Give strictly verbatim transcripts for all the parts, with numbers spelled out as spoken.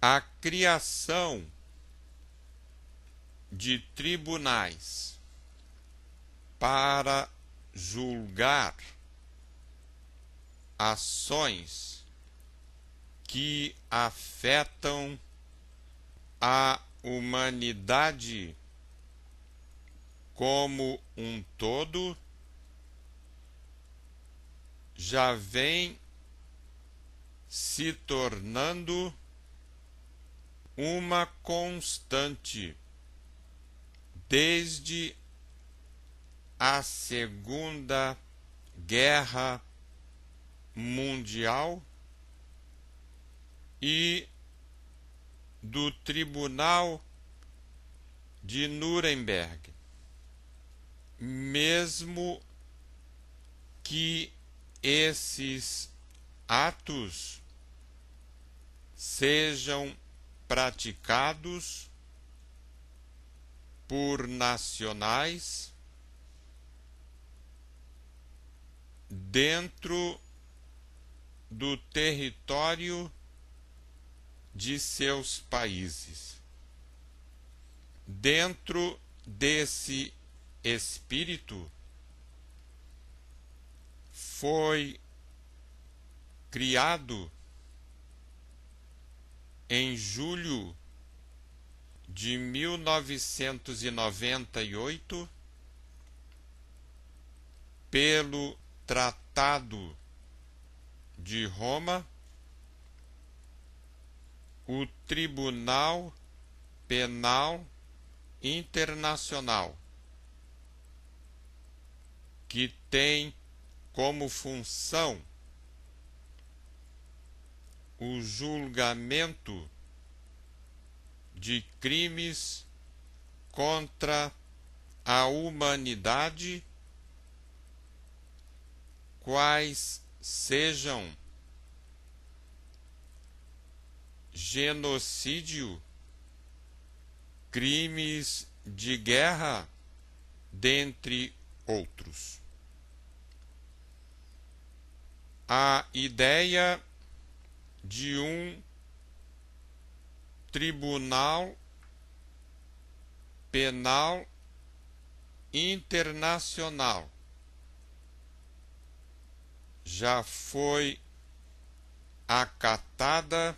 a criação de tribunais para julgar ações que afetam a humanidade como um todo já vem se tornando uma constante desde a Segunda Guerra Mundial e do Tribunal de Nuremberg, mesmo que esses atos sejam praticados por nacionais dentro do território de seus países. Dentro desse espírito foi criado em julho de mil novecentos e noventa e oito pelo Tratado de Roma, o Tribunal Penal Internacional, que tem como função o julgamento de crimes contra a humanidade, quais sejam genocídio, crimes de guerra, dentre outros. A ideia de um tribunal penal internacional já foi acatada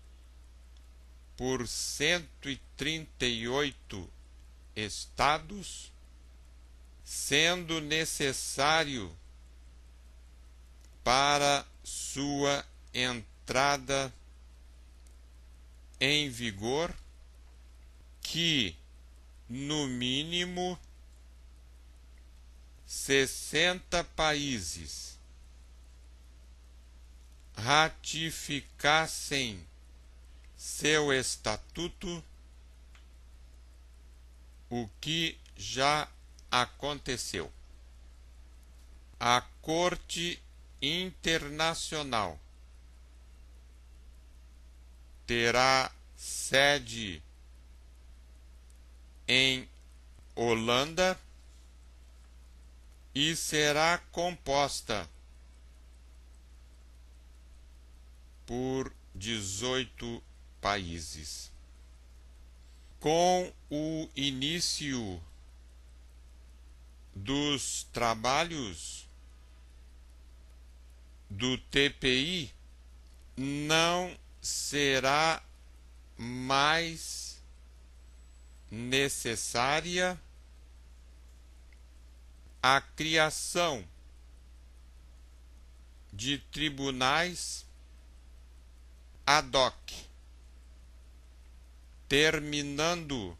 por cento e trinta e oito estados, sendo necessário para sua entrada em vigor que, no mínimo, sessenta países ratificassem seu estatuto, o que já aconteceu. A Corte Internacional terá sede em Holanda e será composta por dezoito países. Com o início dos trabalhos do T P I, não será mais necessária a criação de tribunais ad hoc, terminando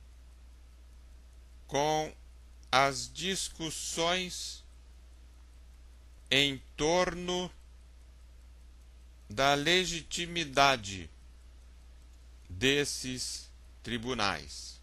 com as discussões em torno da legitimidade desses tribunais.